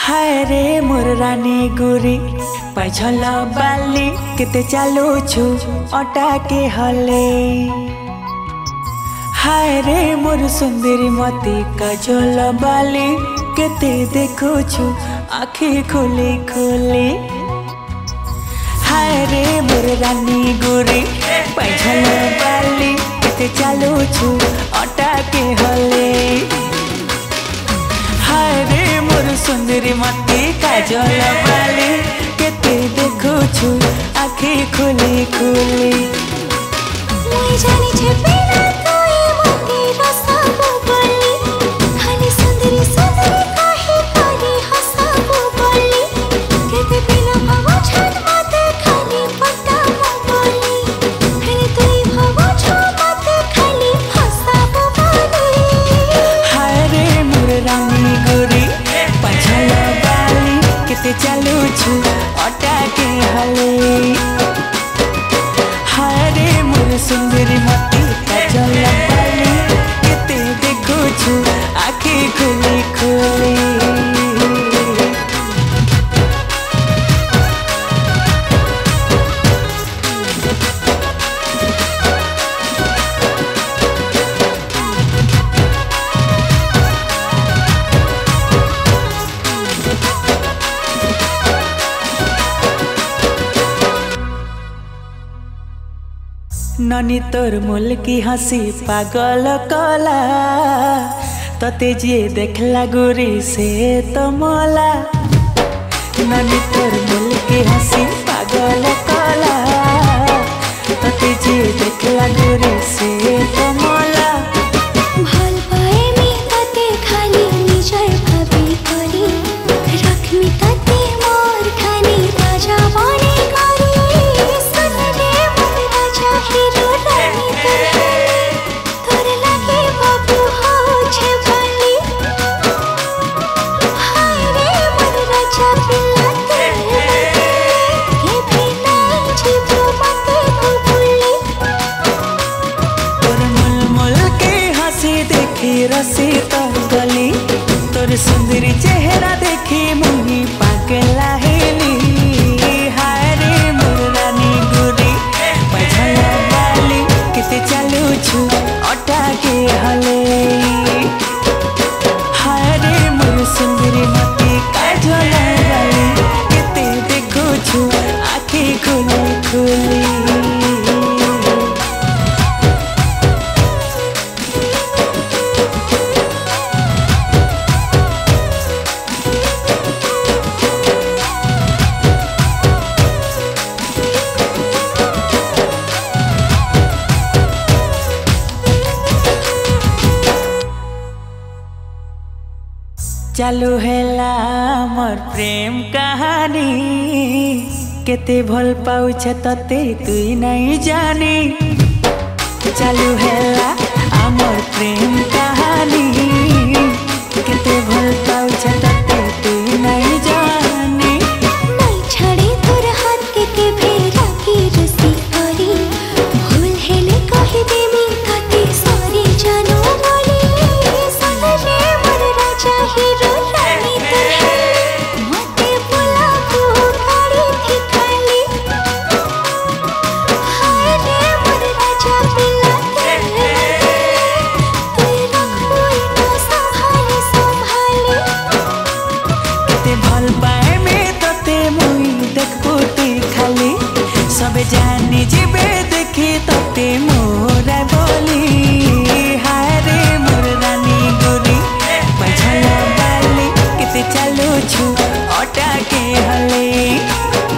हाय रे मोर रानी गोरी पैछल बाली केते चालुछु अटा के हले। हाय रे मोर सुंदरी मती काजल बाली केते देखुछु आखि खोली खोली। हाय रे मोर रानी गोरी पैछल बाली केते चालुछु अटा के हले। हाय रे मोर सुंदरी मती काजल बाली केते देखुछु आखि खोली खोली। मुई जानी छे बिना तोई मती रसाबो बोली खाली सुंदरी सुंदरी काहे तारी हसाबो बोली केते बिना भावो छत मते खाली पटाबो बोली खाली तोई भावो छ मते खाली हसाबो बोली। हाय रे मोर रानी गोरी पैछल बाली केते चालुछु अटा के हले। हाय रे मोर सुंदरी मती काजल बाली केते देखुछु आखि खोली खोली। ननी तोर मुल की हंसी पागल कला तते जे देखला गोरी से तो मोला। ननी तोर मुल की हंसी पागल कला तते जे देखला गोरी से तो मोला। ভাল পায়ে মি তাতে খালি নিজের ভাবি করি রাখমি তাতে মোর খানি রাজা বনে করি সুনরে মোর রাজা হিরো রানী তোর লাগে বাবু হচ্ছে বলি। হায় রে মোর রাজা পিলাতে কে বিনা জীব মতে ভুলি। तोर मुल मुल के हंसी देखी रसी तो गली तोर सुंदरी चेहरा देखी मुही पागला हेली। हाय रे मोर रानी गोरी पैछल बाली केते चालुछु अटा के हले। हाय रे मोर सुंदरी मती काजल बाली केते देखुछु आखि खोली खोली। चालू हेला मोर प्रेम कहानी केते भल पाउछ तते तुई नहीं जानी। चालू हेला आमर प्रेम कहानी केते भल पाउछ तते तुई नहीं जानी। नहीं छड़े तोर हाथ के केभे राखी रसी करी भूल हेले कहि देमी ताते सॉरी जानो बोली। सुनरे मोर राजा हिरो रानी तोर मते बुलाबो गाड़ी थी खाली। हाय रे मोर राजा पिलाते तोर रखबो ना संभाले संभाले। केते भल पाए में तते मुई देखपुटी खाली सबे जानी जीवे देखी तते मोरा बोली। हाय रे मोर रानी गोरी पैछल बाली केते चालुछु अटा के हले।